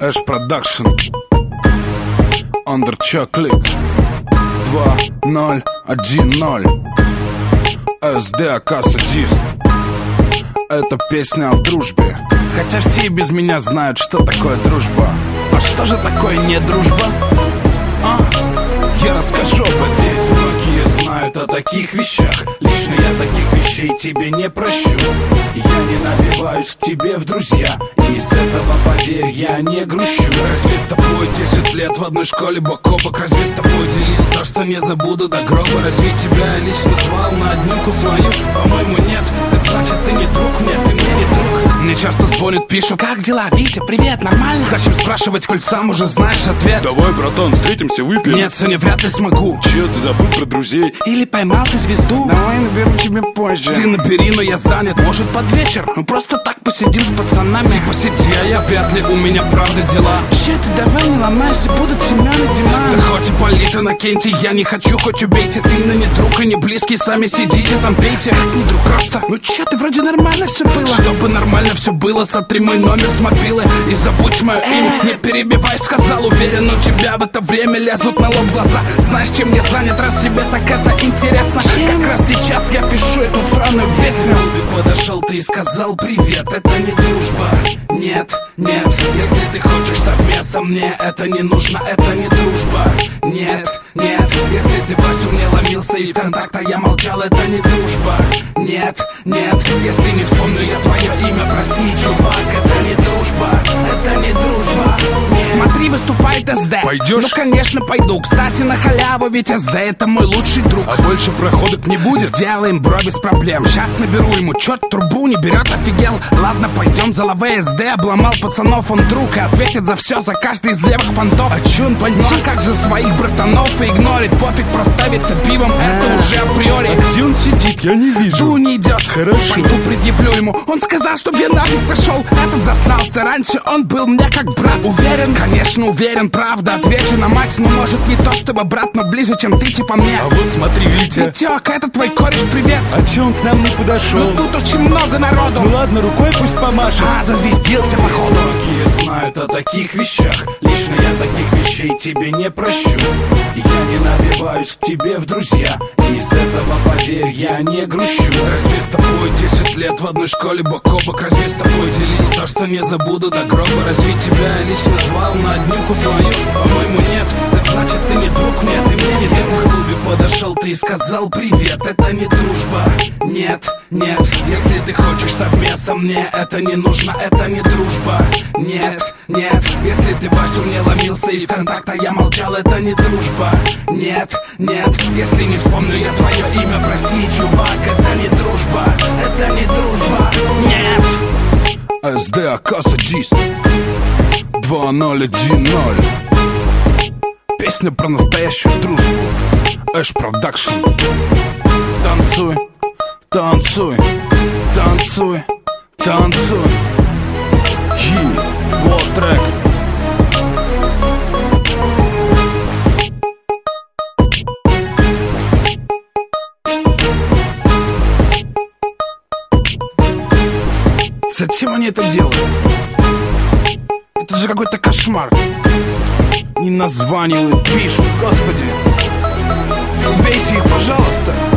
Эш Продакшн, Андерчаклик, 2010, СДАК Садист. Это песня о дружбе, хотя все без меня знают, что такое дружба. А что же такое не дружба? Я расскажу об этом. Ведь многие знают о таких вещах. Лично я таких вещей тебе не прощу. Я не набиваюсь к тебе в друзья, и из этого, поверь, я не грущу. Разве с тобой 10 лет в одной школе бок о бок? Разве с тобой делил то, что не забуду до гроба? Разве тебя я лично звал на днюху свою? По-моему, нет. Так значит, ты не друг мне, ты мне не друг. Мне часто звонят, пишут: как дела, Витя, привет, нормально? Зачем спрашивать, коль сам уже знаешь ответ? Давай, братан, встретимся, выпьем. Нет, сегодня вряд ли смогу. Че, ты забыл про друзей? Или поймал ты звезду? Давай наберу тебе позже. Ты набери, но я занят. Может, под вечер? Ну просто так посидим с пацанами. Ты посиди, а я вряд ли, у меня правда дела. Ща ты давай не ломайся, будут Семен и Диман. Да хоть и Полит, Иннокентий, я не хочу, хоть убейте. Ты на не друг и не близкий, сами сидите там пейте. Как не друг просто. Ну че, ты вроде нормально все было. Чтобы нормально все было, сотри мой номер с мобилы и забудь мое имя. Не перебивай, сказал, уверен, у тебя в это время лезут на лоб глаза. Знаешь, чем я занят, раз тебе так это интересно? Как раз сейчас я пишу эту странную песню. Ты подошел, ты и сказал привет, это не дружба. Нет, нет, если ты хочешь совместно, мне это не нужно, это не дружба. Нет, нет, если ты Васю мне ломился и в контакт, а я молчал, это не дружба. Нет, нет, если не вспомню я твое имя, прости, чувак, это не дружба, это не дружба. Нет. Смотри, выступает СД. Пойдешь? Ну, конечно, пойду. Кстати, на халяву, ведь СД это мой лучший друг. А больше проходок не будет? Сделаем, бро, без проблем. Сейчас наберу ему, чё трубу не берет, офигел. Ладно, пойдем, за лаве СД. Обломал пацанов, он друг, и ответит за все, за каждый из левых понтов. А чё он понтит? Ну, а как же своих братанов и игнорит? Пофиг, проставится пивом, это уже априори. А где он сидит? Я не вижу. Ту не идет. Хорошо. Пойду предъявлю ему. Он сказал, чтобы я нафиг пошел. Этот заснался, раньше он был мне как брат. Уверен, конечно, уверен, правда. Отвечу на мать, но может не то, чтобы брат, но ближе, чем ты, типа мне. А вот смотри, Витя. Витек, это твой кореш, привет. А че он к нам не подошел? Ну тут очень много народу. Ну ладно, рукой пусть помашет. Зазвездился, походу. Многие знают о таких вещах. Лично я таких вещей тебе не прощу. Я не набиваюсь к тебе в друзья, и из этого, поверь, я не грущу. Разве с тобой 10 лет в одной школе бок о бок? Разве с тобой делил то, что не забуду до гроба? Разве тебя я лично звал на днюху свою? По-моему, нет. Так значит, ты не друг мне, ты мне не друг. Если в клубе подошел, ты и сказал привет, это не дружба. Нет, нет, если ты хочешь совместно, мне это не нужно, это не дружба. Нет, нет, если ты Васю мне ломился и в контакт, а я молчал, это не дружба. Нет, нет, если не вспомню я твое имя, прости, чувак, это не дружба, это не дружба. Нет. СДАК Садист, 2010. Песня про настоящую дружбу. Эш Продакшн. Танцуй, танцуй, танцуй, танцуй. Вот трек. Зачем они это делают? Это же какой-то кошмар. Не названивают, пишут, господи. Убейте их, пожалуйста.